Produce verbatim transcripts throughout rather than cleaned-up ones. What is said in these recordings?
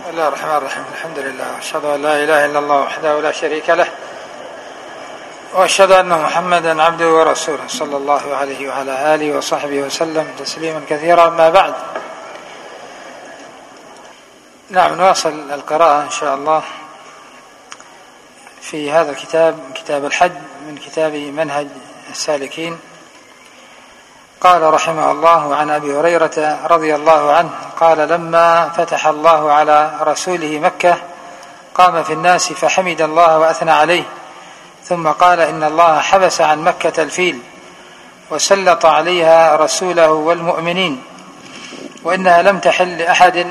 الله الرحمن الرحيم. الحمد لله، أشهد أن لا إله إلا الله وحده لا شريك له، وأشهد أن محمدا عبده ورسوله صلى الله عليه وعلى آله وصحبه وسلم تسليما كثيرا. أما بعد، نعم، نواصل القراءة إن شاء الله في هذا الكتاب، كتاب الحج، من كتاب منهج السالكين. قال رحمه الله: عن أبي هريرة رضي الله عنه قال: لما فتح الله على رسوله مكة قام في الناس فحمد الله وأثنى عليه، ثم قال: إن الله حبس عن مكة الفيل وسلط عليها رسوله والمؤمنين، وإنها لم تحل لأحد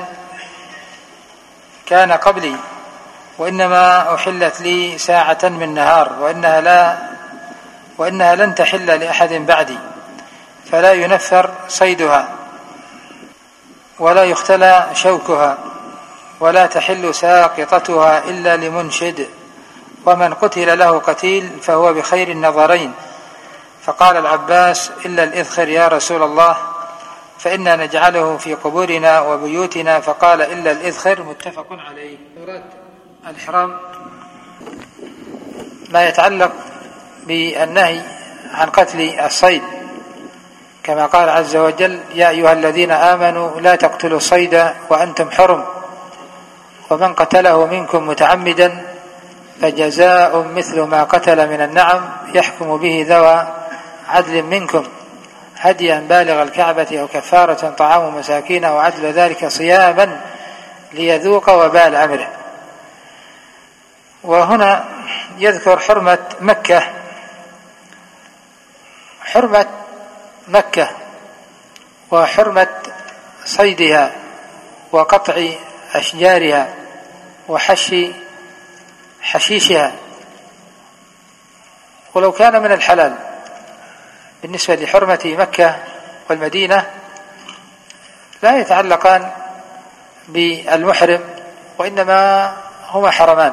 كان قبلي، وإنما أحلت لي ساعة من نهار، وإنها, لا وإنها لن تحل لأحد بعدي، فلا ينفر صيدها ولا يختلى شوكها ولا تحل ساقطتها إلا لمنشد، ومن قتل له قتيل فهو بخير النظرين. فقال العباس: إلا الإذخر يا رسول الله، فإنا نجعله في قبورنا وبيوتنا. فقال: إلا الإذخر. متفق عليه. مراد الإحرام ما يتعلق بالنهي عن قتل الصيد، كما قال عز وجل: يا أيها الذين آمنوا لا تقتلوا الصيد وأنتم حرم، ومن قتله منكم متعمدا فجزاء مثل ما قتل من النعم يحكم به ذوى عدل منكم هديا بالغ الكعبة أو كفارة طعام مساكين أو عدل ذلك صياما ليذوق وبال أمره. وهنا يذكر حرمة مكة، حرمة مكة وحرمة صيدها وقطع أشجارها وحش حشيشها. ولو كان من الحلال بالنسبة لحرمة مكة والمدينة لا يتعلقان بالمحرم، وإنما هما حرمان،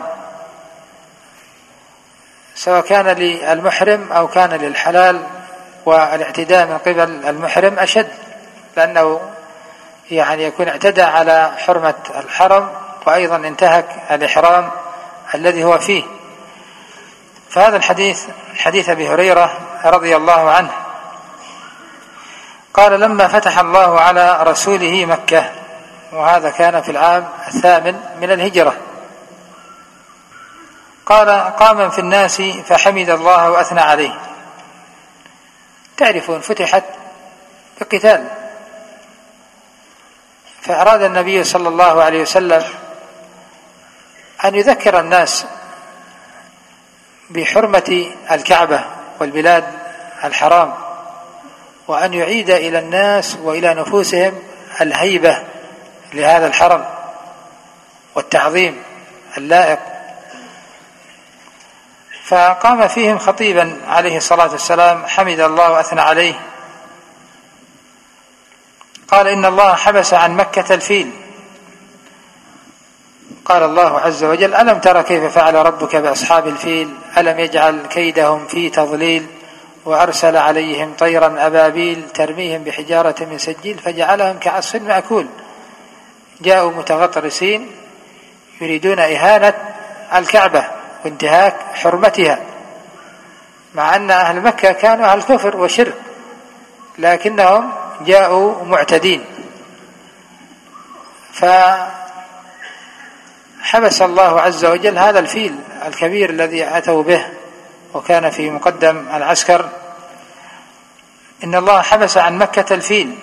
سواء كان للمحرم أو كان للحلال. والاعتداء من قبل المحرم أشد، لأنه يعني يكون اعتدى على حرمة الحرم وأيضا انتهك الإحرام الذي هو فيه. فهذا الحديث حديث أبي هريرة رضي الله عنه قال: لما فتح الله على رسوله مكة، وهذا كان في العام الثامن من الهجرة، قال: قام في الناس فحمد الله وأثنى عليه. تعرفون فتحت بقتال، فأراد النبي صلى الله عليه وسلم أن يذكر الناس بحرمة الكعبة والبلاد الحرام، وأن يعيد إلى الناس وإلى نفوسهم الهيبة لهذا الحرم والتعظيم اللائق. فقام فيهم خطيبا عليه الصلاة والسلام حمد الله وأثنى عليه، قال: إن الله حبس عن مكة الفيل. قال الله عز وجل: ألم تر كيف فعل ربك بأصحاب الفيل ألم يجعل كيدهم في تضليل وأرسل عليهم طيرا أبابيل ترميهم بحجارة من سجيل فجعلهم كعصف مأكول. جاءوا متغطرسين يريدون إهانة الكعبة وانتهاك حرمتها، مع أن أهل مكة كانوا أهل كفر وشرك، لكنهم جاءوا معتدين. فحبس الله عز وجل هذا الفيل الكبير الذي أتوا به وكان في مقدم العسكر. إن الله حبس عن مكة الفيل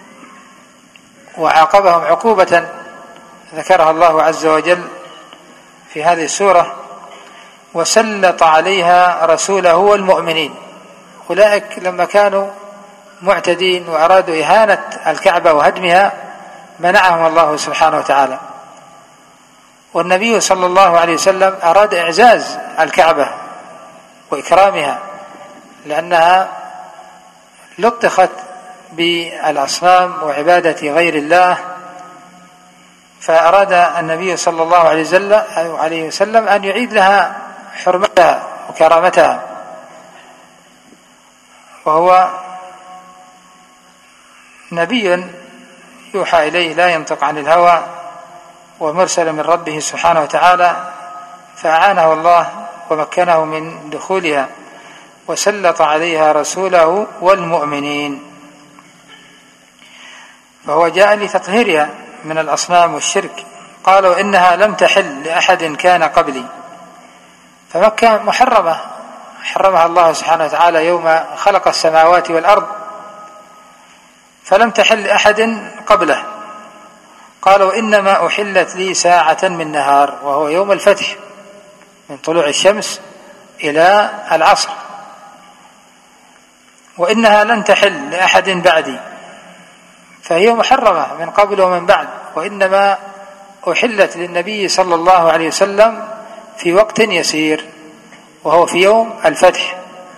وعاقبهم عقوبة ذكرها الله عز وجل في هذه السورة: وسلط عليها رسوله والمؤمنين. أولئك لما كانوا معتدين وأرادوا إهانة الكعبة وهدمها منعهم الله سبحانه وتعالى. والنبي صلى الله عليه وسلم أراد إعزاز الكعبة وإكرامها، لأنها لطخت بالأصنام وعبادة غير الله، فأراد النبي صلى الله عليه وسلم أن يعيد لها حرمتها وكرامتها. وهو نبي يوحى إليه لا ينطق عن الهوى ومرسل من ربه سبحانه وتعالى، فأعانه الله ومكنه من دخولها وسلط عليها رسوله والمؤمنين، فهو جاء لتطهيرها من الأصنام والشرك. قالوا إنها لم تحل لأحد كان قبلي، فمكة محرمة حرمها الله سبحانه وتعالى يوم خلق السماوات والأرض، فلم تحل لأحد قبله. قالوا إنما أحلت لي ساعة من نهار، وهو يوم الفتح من طلوع الشمس إلى العصر، وإنها لن تحل لأحد بعدي، فهي محرمة من قبل ومن بعد، وإنما أحلت للنبي صلى الله عليه وسلم في وقت يسير وهو في يوم الفتح،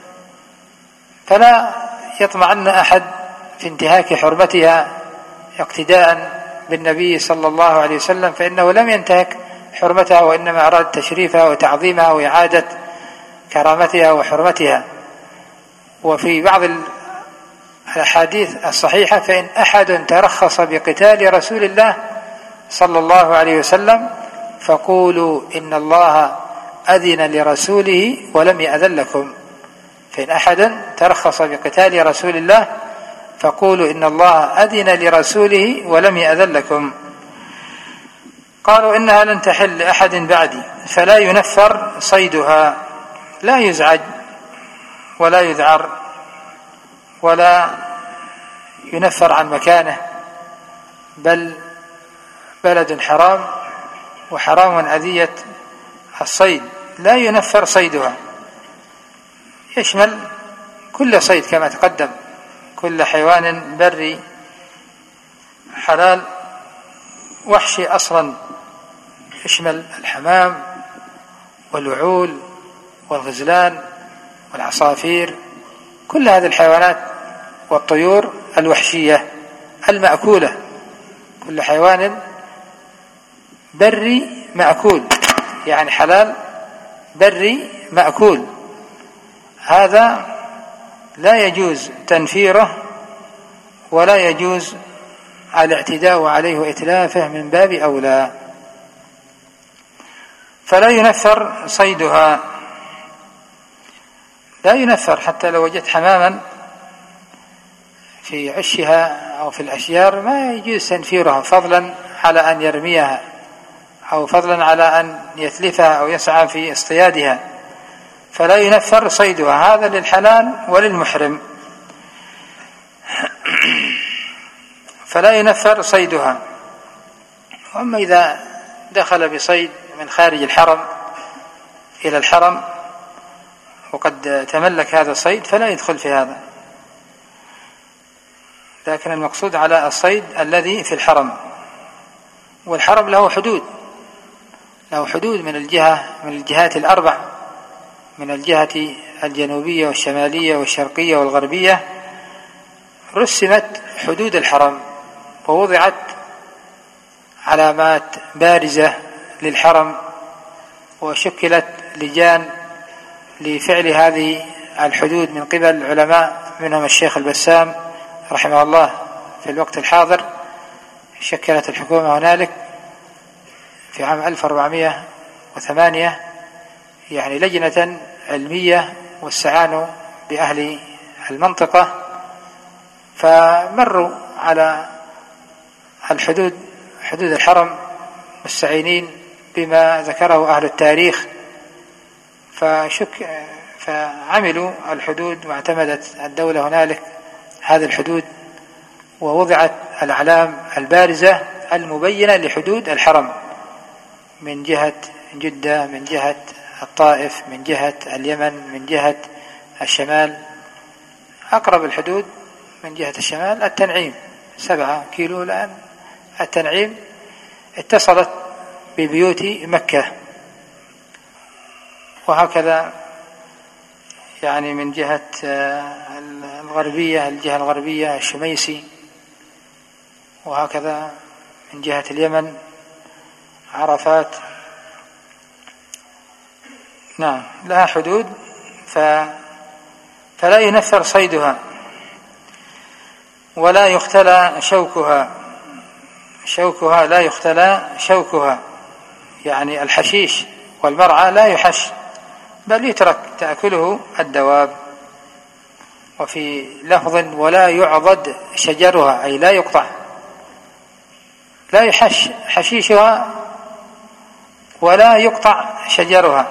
فلا يطمعن أحد في انتهاك حرمتها اقتداء بالنبي صلى الله عليه وسلم، فإنه لم ينتهك حرمتها، وإنما أراد تشريفها وتعظيمها وإعادة كرامتها وحرمتها. وفي بعض الأحاديث الصحيحة: فإن أحد ترخص بقتال رسول الله صلى الله عليه وسلم فقولوا إن الله أذن لرسوله ولم يأذن لكم. فإن أحد ترخص بقتال رسول الله فقولوا إن الله أذن لرسوله ولم يأذن لكم. قالوا إنها لن تحل لأحد بعدي، فلا ينفر صيدها، لا يزعج ولا يذعر ولا ينفر عن مكانه، بل بلد حرام وحرام أذية الصيد، لا ينفر صيدها، يشمل كل صيد كما تقدم، كل حيوان بري حلال وحشي أصلا، يشمل الحمام والوعول والغزلان والعصافير، كل هذه الحيوانات والطيور الوحشية المأكولة، كل حيوان بري مأكول، يعني حلال بري مأكول، هذا لا يجوز تنفيره ولا يجوز الاعتداء عليه وإتلافه من باب أولى، فلا ينفر صيدها، لا ينفر حتى لو وجدت حماما في عشها أو في الأشجار ما يجوز تنفيرها، فضلا على أن يرميها أو فضلا على أن يتلفها أو يسعى في اصطيادها، فلا ينفر صيدها، هذا للحلال وللمحرم، فلا ينفر صيدها. وأما إذا دخل بصيد من خارج الحرم إلى الحرم وقد تملك هذا الصيد فلا يدخل في هذا، لكن المقصود على الصيد الذي في الحرم، والحرم له حدود، له حدود من الجهة من الجهات الأربع، من الجهة الجنوبية والشمالية والشرقية والغربية، رسمت حدود الحرم ووضعت علامات بارزة للحرم، وشكلت لجان لفعل هذه الحدود من قبل العلماء، منهم الشيخ البسام رحمه الله في الوقت الحاضر، شكلت الحكومة هنالك في عام ألف وأربعمائة وثمانية يعني لجنة علمية واستعانوا بأهل المنطقة، فمروا على الحدود حدود الحرم مستعينين بما ذكره أهل التاريخ، فشك فعملوا الحدود واعتمدت الدولة هنالك هذه الحدود، ووضعت الأعلام البارزة المبينة لحدود الحرم من جهة جدة، من جهة الطائف، من جهة اليمن، من جهة الشمال. أقرب الحدود من جهة الشمال التنعيم سبعة كيلو الآن، التنعيم اتصلت ببيوت مكة، وهكذا يعني من جهة الغربية الجهة الغربية الشميسي، وهكذا من جهة اليمن عرفات، نعم لها حدود، ف... فلا ينفر صيدها ولا يختلى شوكها، شوكها لا يختلى شوكها، يعني الحشيش والمرعى لا يحش بل يترك تأكله الدواب. وفي لفظ ولا يعضد شجرها، أي لا يقطع، لا يحش حشيشها ولا يقطع شجرها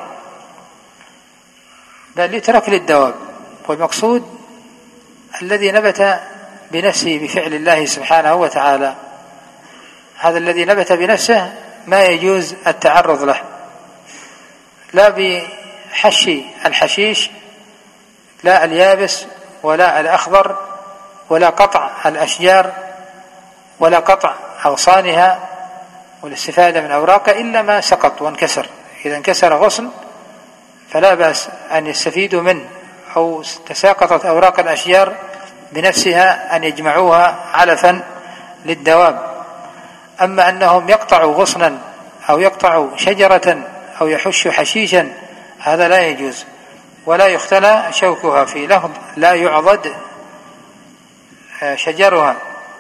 بل يترك للدواب. والمقصود الذي نبت بنفسه بفعل الله سبحانه وتعالى، هذا الذي نبت بنفسه ما يجوز التعرض له، لا بحش الحشيش، لا اليابس ولا الأخضر، ولا قطع الأشجار، ولا قطع أغصانها والاستفادة من أوراقها إلا ما سقط وانكسر. إذا انكسر غصن فلا بأس أن يستفيدوا منه، أو تساقطت أوراق الأشجار بنفسها أن يجمعوها علفا للدواب. أما أنهم يقطعوا غصنا أو يقطعوا شجرة أو يحشوا حشيشا هذا لا يجوز. ولا يختلى شوكها، في لفظ لا يعضد شجرها.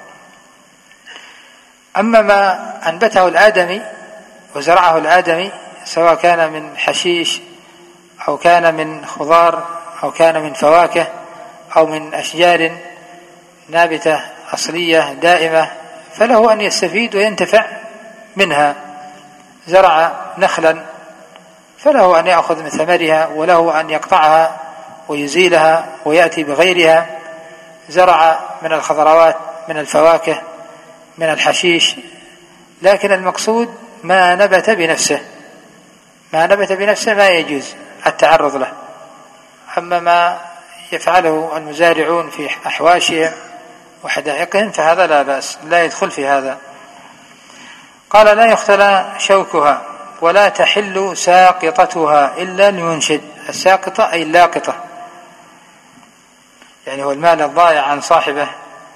أما ما أنبته الآدمي وزرعه الآدمي سواء كان من حشيش أو كان من خضار أو كان من فواكه أو من أشجار نابتة أصلية دائمة، فله أن يستفيد وينتفع منها. زرع نخلا فله أن يأخذ من ثمرها، وله أن يقطعها ويزيلها ويأتي بغيرها. زرع من الخضروات، من الفواكه، من الحشيش، لكن المقصود ما نبت بنفسه، ما نبت بنفسه ما يجوز التعرض له. أما ما يفعله المزارعون في أحواشهم وحدائقهم فهذا لا بأس، لا يدخل في هذا. قال لا يختلى شوكها ولا تحل ساقطتها إلا لمنشد. الساقطة أي اللاقطة، يعني هو المال الضائع عن صاحبه،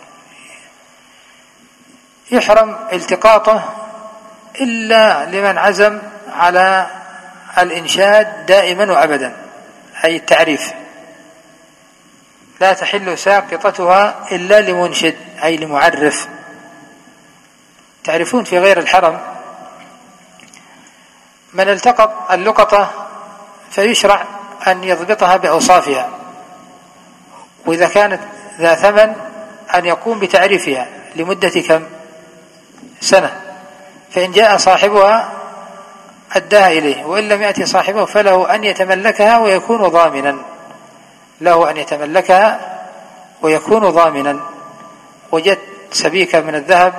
يحرم التقاطه إلا لمن عزم على الإنشاد دائما وأبدا، أي التعريف. لا تحل ساقطتها إلا لمنشد أي لمعرف. تعرفون في غير الحرم من التقط اللقطة فيشرع أن يضبطها بأوصافها، وإذا كانت ذا ثمن أن يقوم بتعريفها لمدة كم سنة، فإن جاء صاحبها أداها إليه، وإن لم يأتي صاحبه فله أن يتملكها ويكون ضامنا، له أن يتملكها ويكون ضامنا. وجدت سبيكة من الذهب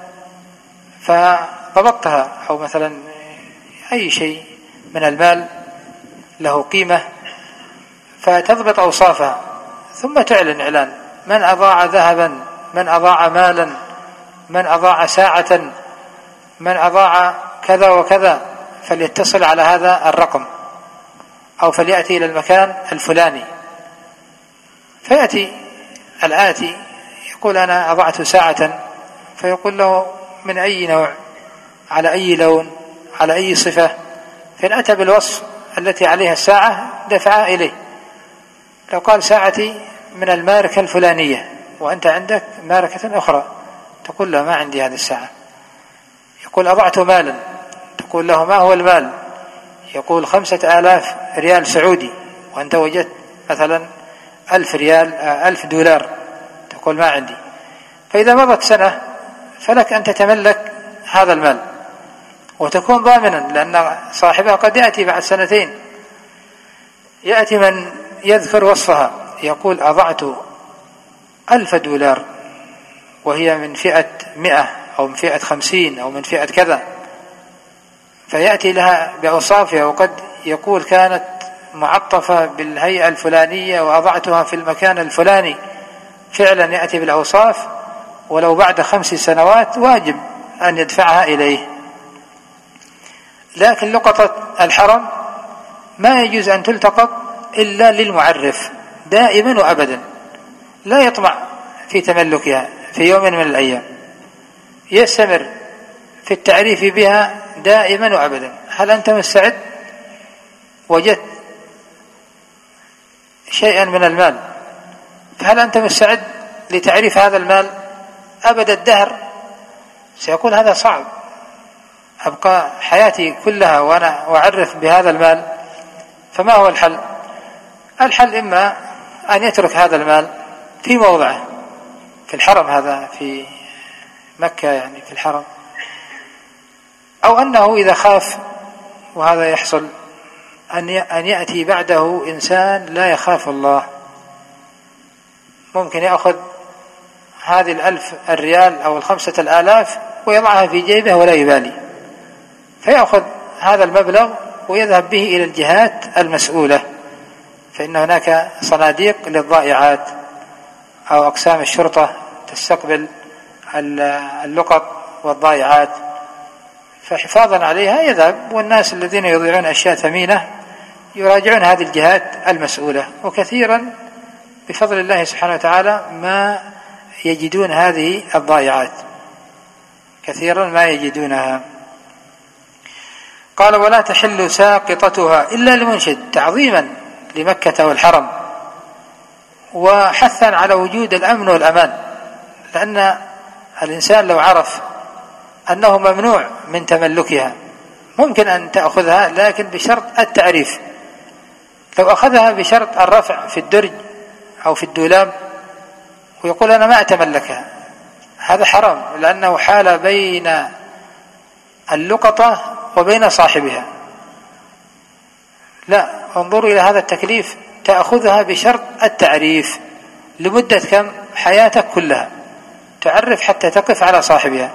فضبطتها، أو مثلا أي شيء من المال له قيمة، فتضبط أوصافها ثم تعلن إعلان: من أضاع ذهبا، من أضاع مالا، من أضاع ساعة، من أضاع كذا وكذا، فليتصل على هذا الرقم أو فليأتي إلى المكان الفلاني. فيأتي الآتي يقول: أنا أضعت ساعة، فيقول له: من أي نوع، على أي لون، على أي صفة. فإن أتى بالوصف التي عليها الساعة دفعها إليه. لو قال: ساعتي من الماركة الفلانية وأنت عندك ماركة أخرى، تقول له: ما عندي هذه الساعة. يقول: أضعت مالا، تقول له: ما هو المال؟ يقول: خمسة آلاف ريال سعودي، وأنت وجدت مثلا ألف ريال ألف دولار، تقول: ما عندي. فإذا مضت سنة فلك أن تتملك هذا المال وتكون ضامنا، لأن صاحبها قد يأتي بعد سنتين. يأتي من يذكر وصفها يقول: أضعت ألف دولار وهي من فئة مئة أو من فئة خمسين أو من فئة كذا، فيأتي لها بأوصافها، وقد يقول: كانت معطفة بالهيئة الفلانية وأضعتها في المكان الفلاني. فعلا يأتي بالأوصاف، ولو بعد خمس سنوات واجب أن يدفعها إليه. لكن لقطة الحرم ما يجوز أن تلتقط إلا للمعرف دائما وأبدا، لا يطمع في تملكها في يوم من الأيام، يستمر في التعريف بها دائما وأبدا. هل أنت مستعد؟ وجدت شيئا من المال، فهل أنت مستعد لتعريف هذا المال أبد الدهر؟ سيقول هذا صعب، أبقى حياتي كلها وأنا أعرف بهذا المال، فما هو الحل؟ الحل إما أن يترك هذا المال في موضعه في الحرم، هذا في مكة يعني في الحرم، أو أنه إذا خاف، وهذا يحصل، أن يأتي بعده إنسان لا يخاف الله، ممكن يأخذ هذه الألف الريال أو الخمسة الآلاف ويضعها في جيبه ولا يبالي، فيأخذ هذا المبلغ ويذهب به إلى الجهات المسؤولة، فإن هناك صناديق للضائعات أو أقسام الشرطة تستقبل اللقط والضائعات، فحفاظا عليها يذهب، والناس الذين يضيعون أشياء ثمينة يراجعون هذه الجهات المسؤولة، وكثيرا بفضل الله سبحانه وتعالى ما يجدون هذه الضائعات، كثيرا ما يجدونها. قال: ولا تحل ساقطتها إلا لمنشد، تعظيما لمكة والحرم وحثا على وجود الأمن والأمان، لأن الإنسان لو عرف أنه ممنوع من تملكها ممكن أن تأخذها، لكن بشرط التعريف. لو أخذها بشرط الرفع في الدرج أو في الدولاب ويقول أنا ما أتملكها، هذا حرام، لأنه حال بين اللقطة وبين صاحبها. لا، انظروا إلى هذا التكليف، تأخذها بشرط التعريف لمدة كم؟ حياتك كلها تعرف حتى تقف على صاحبها،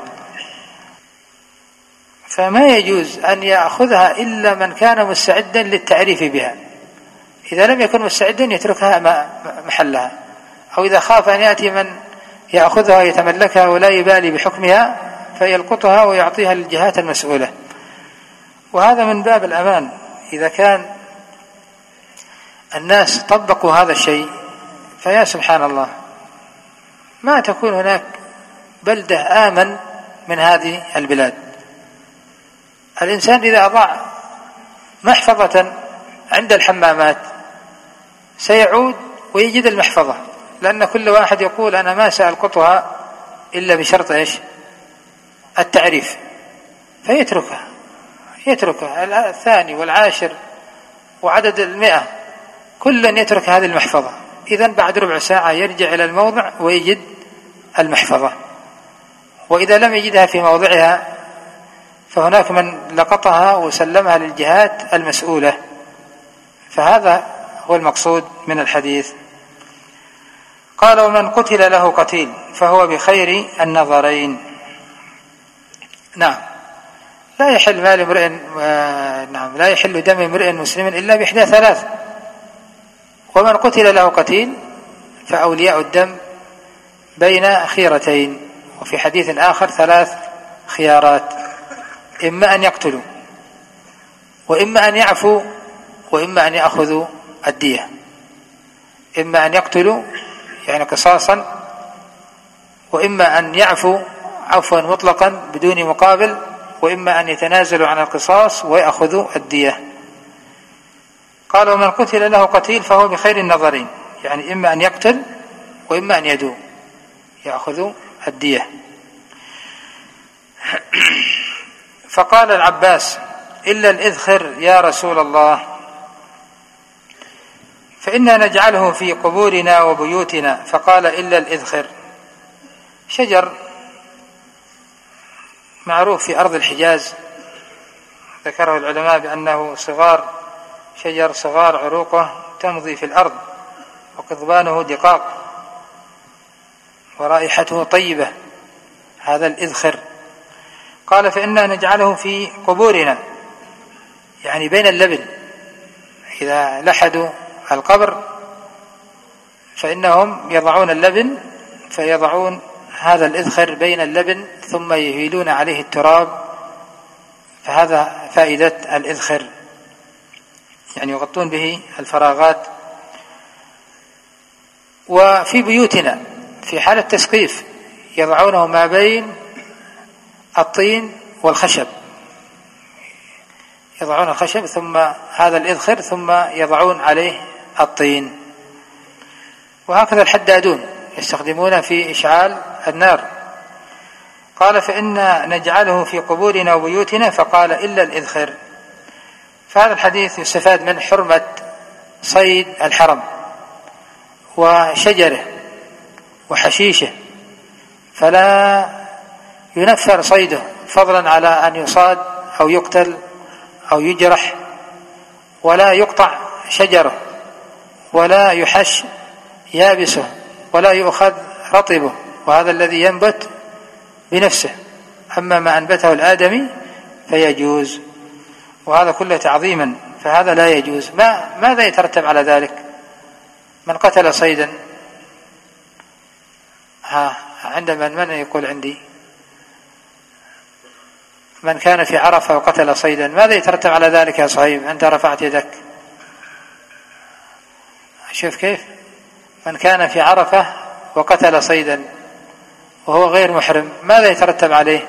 فما يجوز أن يأخذها إلا من كان مستعدا للتعريف بها، إذا لم يكن مستعدا يتركها محلها، أو إذا خاف أن يأتي من يأخذها ويتملكها ولا يبالي بحكمها فيلقطها ويعطيها للجهات المسؤولة. وهذا من باب الأمان، إذا كان الناس طبقوا هذا الشيء فيا سبحان الله ما تكون هناك بلدة آمن من هذه البلاد. الإنسان إذا أضاع محفظة عند الحمامات سيعود ويجد المحفظة، لأن كل واحد يقول أنا ما سألقطها إلا بشرط إيش؟ التعريف، فيتركها يتركها الثاني والعاشر وعدد المئة كل يترك هذه المحفظة، إذن بعد ربع ساعة يرجع إلى الموضع ويجد المحفظة، وإذا لم يجدها في موضعها فهناك من لقطها وسلمها للجهات المسؤولة، فهذا هو المقصود من الحديث. قال: ومن قتل له قتيل فهو بخير النظرين. نعم، لا يحل مال امرئ نعم لا يحل دم امرئ مسلم إلا بإحدى ثلاث، ومن قتل له قتيل فأولياء الدم بين خيرتين، وفي حديث آخر ثلاث خيارات: إما أن يقتلوا، وإما أن يعفوا، وإما أن يأخذوا الدية. إما أن يقتلوا يعني قصاصا، وإما أن يعفوا عفوا مطلقا بدون مقابل، وإما أن يتنازلوا عن القصاص ويأخذوا الدية. قال: ومن قتل له قتيل فهو بخير النظرين، يعني إما أن يقتل وإما أن يدو يأخذوا الدية. فقال العباس: إلا الإذخر يا رسول الله، فإنا نجعله في قبورنا وبيوتنا. فقال: إلا الإذخر، شجر معروف في أرض الحجاز، ذكره العلماء بأنه صغار شجر صغار عروقه تمضي في الأرض، وقضبانه دقاق ورائحته طيبة، هذا الإذخر. قال: فإنا نجعله في قبورنا، يعني بين اللبن، إذا لحدوا القبر فإنهم يضعون اللبن، فيضعون هذا الإذخر بين اللبن ثم يهيلون عليه التراب، فهذا فائدة الإذخر، يعني يغطون به الفراغات. وفي بيوتنا في حالة تسقيف يضعونه ما بين الطين والخشب، يضعون الخشب ثم هذا الإذخر ثم يضعون عليه الطين. وهكذا الحدادون يستخدمون في إشعال النار. قال فإنا نجعله في قبورنا وبيوتنا، فقال إلا الإذخر. فهذا الحديث يستفاد من حرمة صيد الحرم وشجره وحشيشه، فلا ينفر صيده فضلا على أن يصاد أو يقتل أو يجرح، ولا يقطع شجره، ولا يحش يابسه، ولا يؤخذ رطبه، وهذا الذي ينبت بنفسه. أما ما أنبته الآدمي فيجوز، وهذا كله تعظيما، فهذا لا يجوز. ما ماذا يترتب على ذلك؟ من قتل صيدا، ها عند من من يقول عندي؟ من كان في عرفة وقتل صيدا، ماذا يترتب على ذلك يا صهيب؟ أنت رفعت يدك. شوف كيف، من كان في عرفة وقتل صيدا وهو غير محرم، ماذا يترتب عليه؟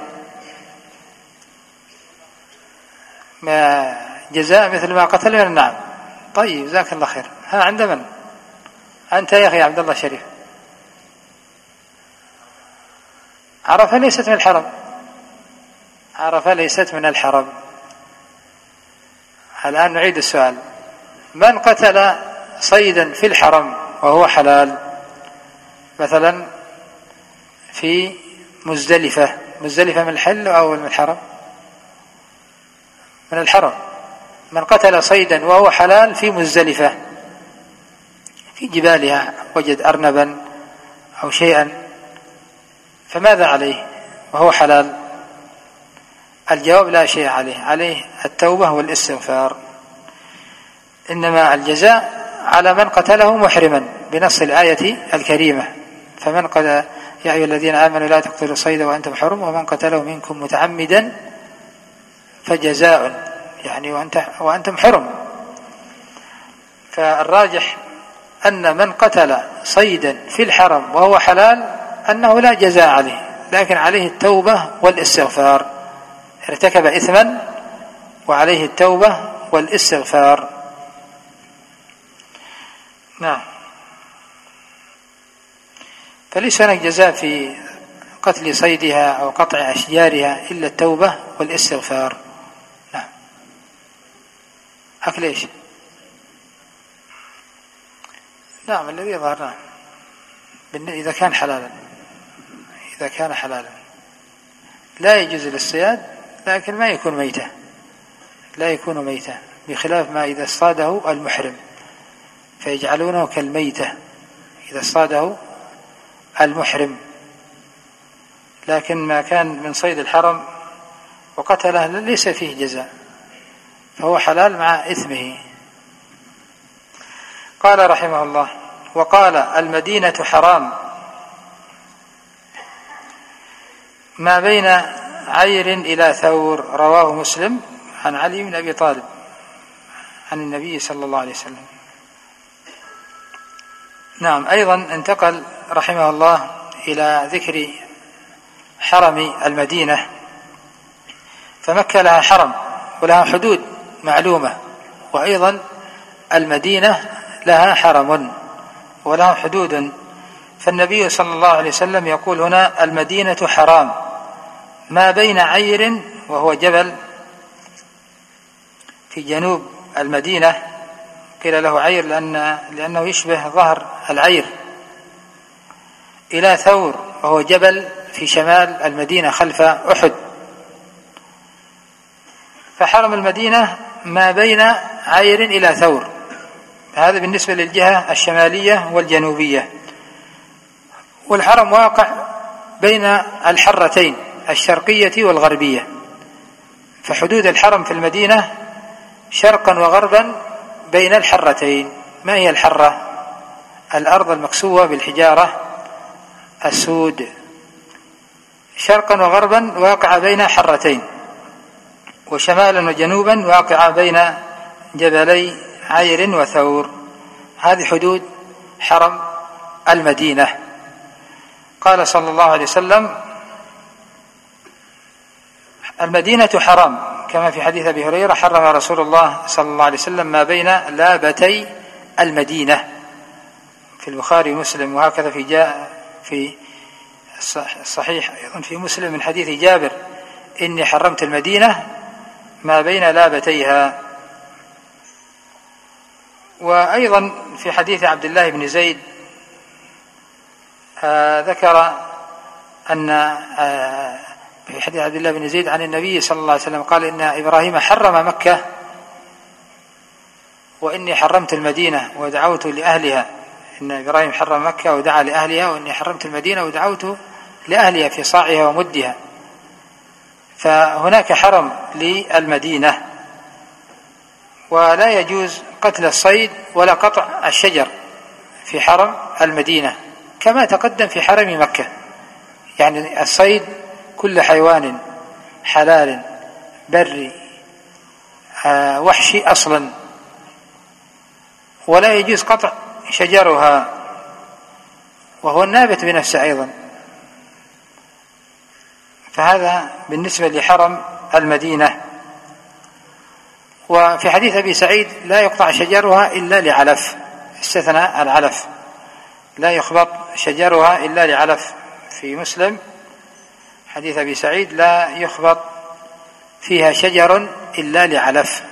ما جزاء مثل ما قتل من النعم. طيب جزاك الله خير. ها عند من؟ أنت يا أخي عبد الله شريف. عرفة ليست من الحرم، عرفة ليست من الحرم. الآن نعيد السؤال: من قتل صيدا في الحرم وهو حلال، مثلا في مزدلفة، مزدلفة من الحل أو من الحرم؟ من الحرم. من قتل صيدا وهو حلال في مزدلفة في جبالها، وجد أرنبا أو شيئا، فماذا عليه وهو حلال؟ الجواب: لا شيء عليه، عليه التوبة والاستغفار. إنما الجزاء على من قتله محرما بنص الآية الكريمة: فمن قتل يا أيها الذين آمنوا لا تقتلوا الصيد وأنتم حرم ومن قتله منكم متعمدا فجزاء، يعني وأنت وأنتم حرم. فالراجح أن من قتل صيدا في الحرم وهو حلال أنه لا جزاء عليه، لكن عليه التوبة والاستغفار. ارتكب إثما وعليه التوبة والاستغفار. نعم. فليس هناك جزاء في قتل صيدها أو قطع أشجارها إلا التوبة والاستغفار. نعم. أكل إيش؟ نعم الذي يظهر. نعم إذا كان حلالا، إذا كان حلالا لا يجوز للصياد، لكن ما يكون ميتة، لا يكون ميتة، بخلاف ما إذا اصطاده المحرم فيجعلونه كالميتة إذا اصطاده المحرم. لكن ما كان من صيد الحرم وقتله ليس فيه جزاء، فهو حلال مع إثمه. قال رحمه الله: وقال المدينة حرام ما بين عير إلى ثور. رواه مسلم عن علي بن أبي طالب عن النبي صلى الله عليه وسلم. نعم. أيضا انتقل رحمه الله إلى ذكر حرم المدينة، فمكة لها حرم ولها حدود معلومة، وأيضا المدينة لها حرم ولها حدود. فالنبي صلى الله عليه وسلم يقول هنا: المدينة حرام ما بين عير، وهو جبل في جنوب المدينة، قيل له عير لأن لأنه يشبه ظهر العير، إلى ثور، وهو جبل في شمال المدينة خلف أحد. فحرم المدينة ما بين عير إلى ثور، هذا بالنسبة للجهة الشمالية والجنوبية. والحرم واقع بين الحرتين الشرقية والغربية، فحدود الحرم في المدينة شرقا وغربا بين الحرتين. ما هي الحرة؟ الأرض المكسوة بالحجارة السود، شرقا وغربا واقع بين حرتين، وشمالا وجنوبا واقع بين جبلي عير وثور. هذه حدود حرم المدينة. قال صلى الله عليه وسلم: المدينة حرام، كما في حديث أبي هريرة: حرم رسول الله صلى الله عليه وسلم ما بين لابتي المدينة، في البخاري ومسلم. وهكذا في جاء في الصحيح أيضا في مسلم من حديث جابر: إني حرمت المدينة ما بين لابتيها. وأيضا في حديث عبد الله بن زيد آه ذكر أن آه في حديث عبد الله بن زيد عن النبي صلى الله عليه وسلم قال: إن إبراهيم حرم مكة وإني حرمت المدينة ودعوت لأهلها. إن إبراهيم حرم مكة ودعا لأهلها، وإني حرمت المدينة ودعوت لأهلها في صاعها ومدها. فهناك حرم للمدينة، ولا يجوز قتل الصيد ولا قطع الشجر في حرم المدينة كما تقدم في حرم مكة. يعني الصيد كل حيوان حلال بري آه وحشي أصلا، ولا يجوز قطع شجرها وهو النابت بنفسه أيضا. فهذا بالنسبة لحرم المدينة. وفي حديث أبي سعيد: لا يقطع شجرها إلا لعلف، استثناء العلف، لا يخبط شجرها إلا لعلف. في مسلم حديث أبي سعيد: لا يخبط فيها شجر إلا لعلف.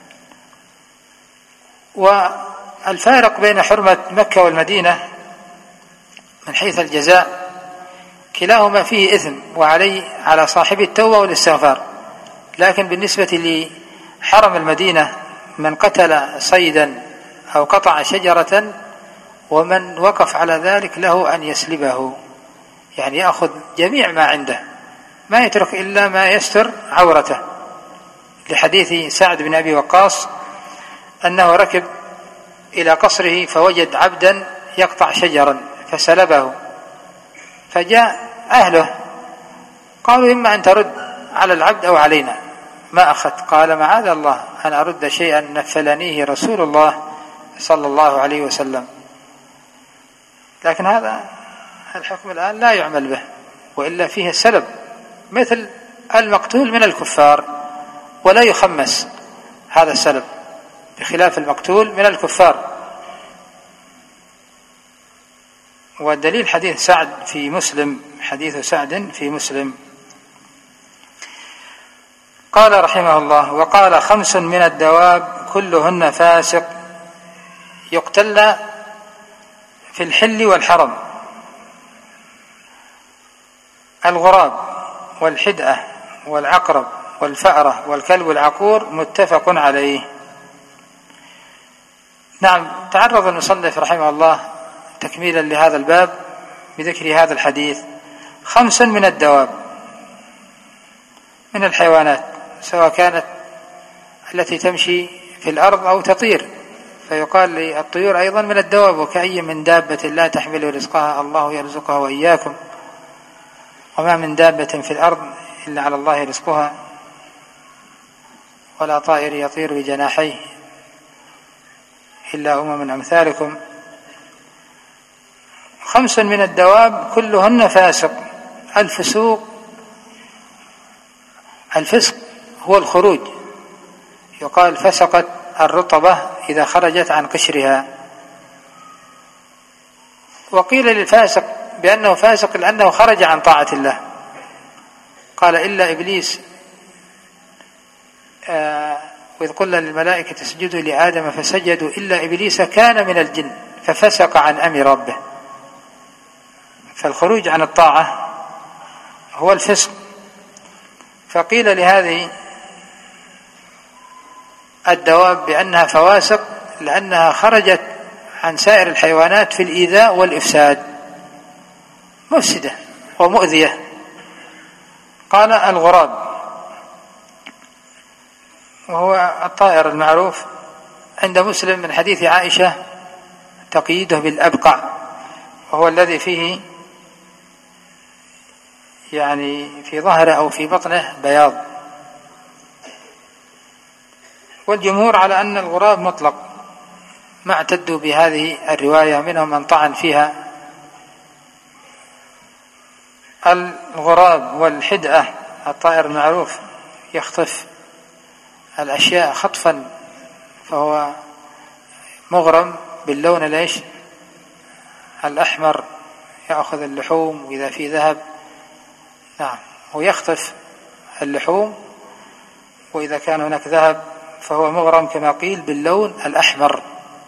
والفارق بين حرمة مكة والمدينة من حيث الجزاء: كلاهما فيه إثم وعليه على صاحب التوبة والاستغفار. لكن بالنسبة لحرم المدينة من قتل صيدا أو قطع شجرة ومن وقف على ذلك له أن يسلبه، يعني يأخذ جميع ما عنده، ما يترك إلا ما يستر عورته، لحديث سعد بن أبي وقاص أنه ركب إلى قصره فوجد عبدا يقطع شجرا فسلبه، فجاء أهله قالوا: إما أن ترد على العبد أو علينا، ما أخذت. قال: معاذ الله أن أرد شيئا نفلنيه رسول الله صلى الله عليه وسلم. لكن هذا الحكم الآن لا يعمل به، وإلا فيه السلب مثل المقتول من الكفار، ولا يخمس هذا السلب، بخلاف المقتول من الكفار. والدليل حديث سعد في مسلم، حديث سعد في مسلم. قال رحمه الله: وقال: خمس من الدواب كلهن فاسق يقتل في الحل والحرم: الغراب والحدأة والعقرب والفأرة والكلب العقور، متفق عليه. نعم، تعرض المصنف رحمه الله تكميلا لهذا الباب بذكر هذا الحديث: خمس من الدواب، من الحيوانات، سواء كانت التي تمشي في الأرض أو تطير، فيقال للطيور أيضا من الدواب: وكأي من دابة لا تحمل رزقها الله يرزقها وإياكم، وما من دابة في الأرض إلا على الله رزقها، ولا طائر يطير بجناحيه إلا أمم أمثالكم. خمس من الدواب كلهن فاسق. الفسوق، الفسق هو الخروج، يقال: فسقت الرطبة إذا خرجت عن قشرها. وقيل للفاسق بأنه فاسق لأنه خرج عن طاعة الله، قال: إلا إبليس آه وإذ قلنا للملائكة اسجدوا لآدم فسجدوا إلا إبليس كان من الجن ففسق عن أمر ربه. فالخروج عن الطاعة هو الفسق. فقيل لهذه الدواب بأنها فواسق لأنها خرجت عن سائر الحيوانات في الإيذاء والإفساد، مفسدة ومؤذية. قال: الغراب، وهو الطائر المعروف عند مسلم من حديث عائشة تقييده بالأبقع، وهو الذي فيه يعني في ظهره أو في بطنه بياض. والجمهور على أن الغراب مطلق، ما اعتدوا بهذه الرواية، منهم من طعن فيها. الغراب والحدأة الطائر المعروف يخطف الأشياء خطفا، فهو مغرم باللون ليش الأحمر، يأخذ اللحوم وإذا في ذهب نعم ويخطف اللحوم، وإذا كان هناك ذهب فهو مغرم كما قيل باللون الأحمر.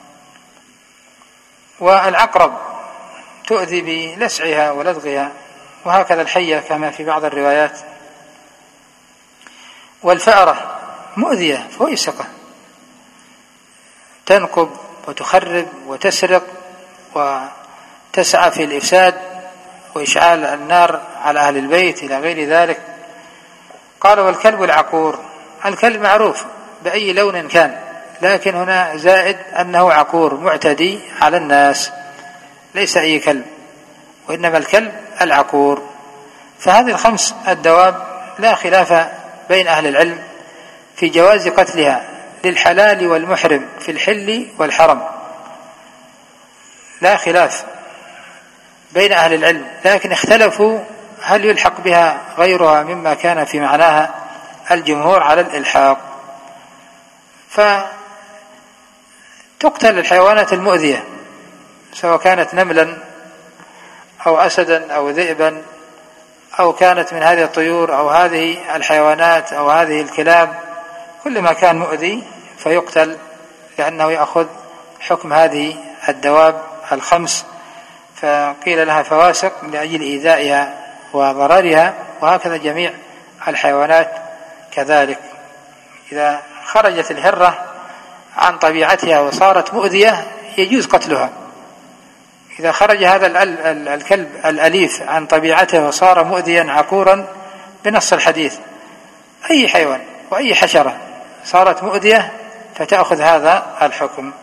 والعقرب تؤذي بلسعها ولدغها، وهكذا الحية كما في بعض الروايات. والفأرة مؤذية فويسقة، تنقب وتخرب وتسرق وتسعى في الإفساد وإشعال النار على أهل البيت إلى غير ذلك. قال والكلب العقور، الكلب معروف بأي لون كان، لكن هنا زائد أنه عقور معتدي على الناس، ليس أي كلب وإنما الكلب العقور. فهذه الخمس الدواب لا خلاف بين أهل العلم في جواز قتلها للحلال والمحرم في الحل والحرم، لا خلاف بين أهل العلم، لكن اختلفوا هل يلحق بها غيرها مما كان في معناها الجمهور على الإلحاق. فتقتل الحيوانات المؤذية سواء كانت نملا أو أسدا أو ذئبا أو كانت من هذه الطيور أو هذه الحيوانات أو هذه الكلاب، كل ما كان مؤذي فيقتل، لأنه يأخذ حكم هذه الدواب الخمس، فقيل لها فواسق لأجل إيذائها وضررها. وهكذا جميع الحيوانات كذلك، إذا خرجت الهرة عن طبيعتها وصارت مؤذية يجوز قتلها. إذا خرج هذا الكلب الأليف عن طبيعته وصار مؤذيا عقورا بنص الحديث، أي حيوان وأي حشرة صارت مؤذية فتأخذ هذا الحكم.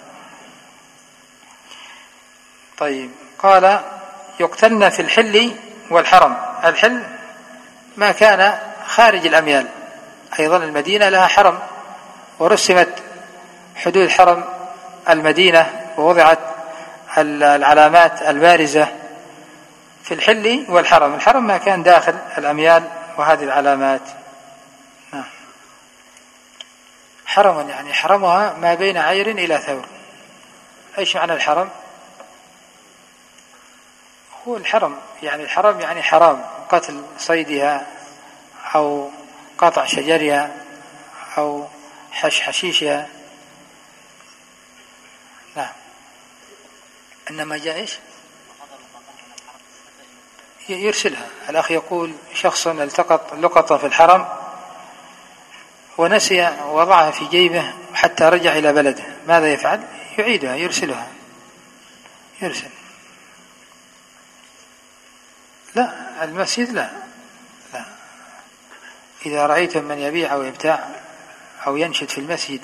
طيب، قال يقتلن في الحل والحرم. الحل ما كان خارج الأميال، أيضا المدينة لها حرم ورسمت حدود حرم المدينة ووضعت العلامات البارزة في الحل والحرم. الحرم ما كان داخل الأميال وهذه العلامات. حرم يعني حرمها ما بين عير إلى ثور. إيش معنى الحرم؟ هو الحرم يعني الحرم يعني حرام قتل صيدها أو قطع شجرها أو حش حشيشها. نعم. إنما جاء إيش؟ يرسلها. الأخ يقول شخص التقط لقطة في الحرم ونسي وضعها في جيبه حتى رجع إلى بلده، ماذا يفعل؟ يعيدها، يرسلها. يرسل. لا، المسجد لا لا. إذا رأيتم من يبيع أو يبتاع أو ينشد في المسجد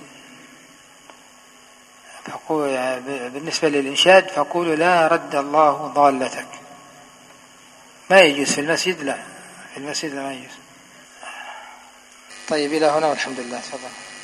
فقول بالنسبة للإنشاد فقولوا لا رد الله ضالتك. ما يجوز في المسجد، لا في المسجد لا ما يجوز. طيب، إلى هنا والحمد لله. تفضل.